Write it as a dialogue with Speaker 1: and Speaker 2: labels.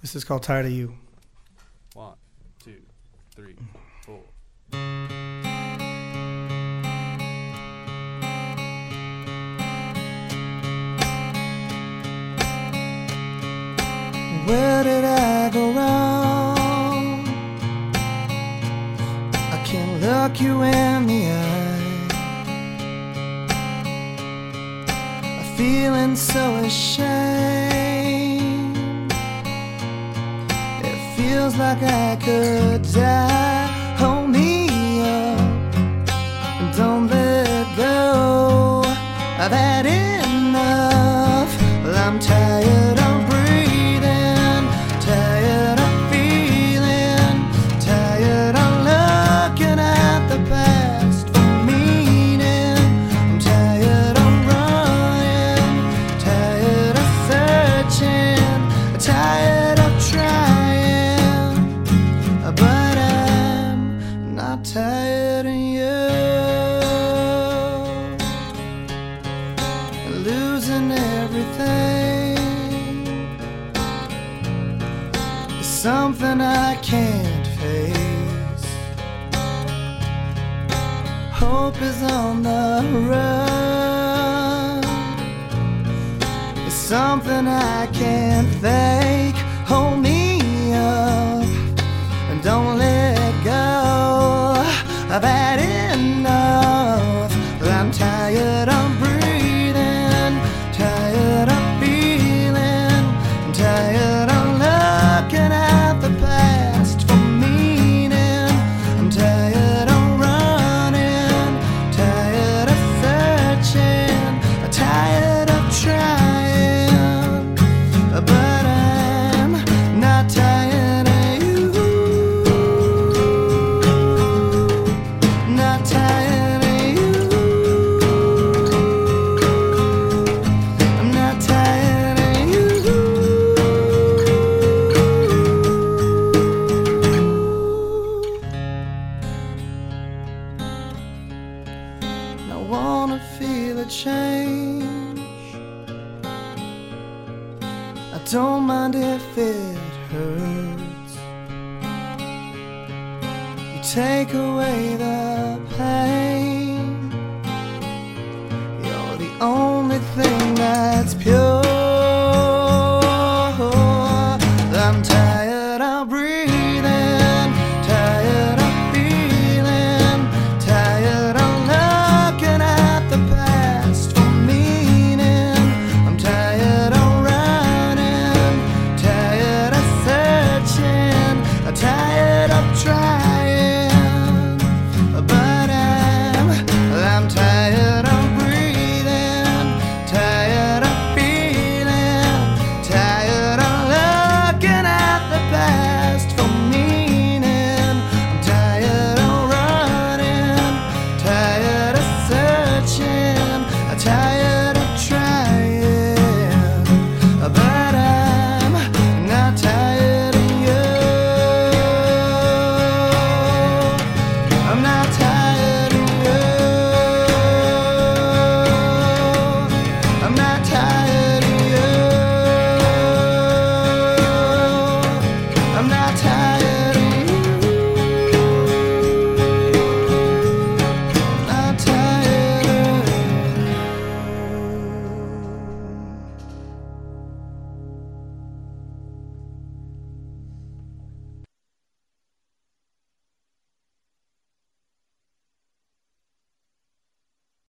Speaker 1: This is called Tired of You.
Speaker 2: 1, 2, 3, 4.
Speaker 1: Where did I go wrong? I can't look you in the eye. I'm feeling so ashamed. It feels like I could die. Hold me up and don't let go. I've had enough. Well, I'm tired of breathing, tired of feeling, tired of looking at the past for meaning. I'm tired of running, tired of searching, tired of trying, but I'm not tired of you. Losing everything is something I can't face. Hope is on the run. It's something I can't fake. Hold me up and don't let go. I've had enough. Well, I'm tired of breathing, tired of feeling, I'm tired of looking at the past for meaning. I'm tired of running, tired of searching, tired of trying, but I'm not tired of you. Not tired of you. I'm not tired of you. I wanna feel a change. I don't mind if it hurts. You take away the pain. You're the only thing that's pure.